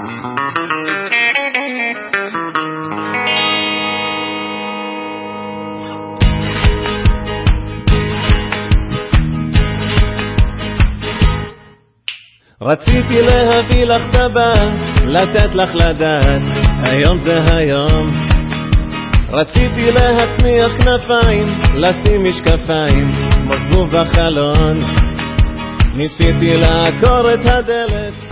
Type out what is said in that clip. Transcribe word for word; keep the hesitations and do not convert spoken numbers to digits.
רציתי להביא לך טבעת, לתת לך לדעת, היום זה היום. רציתי להצמיח כנפיים, לשים משקפיים, כמו זבוב בחלון. ניסיתי לעקור את הדלת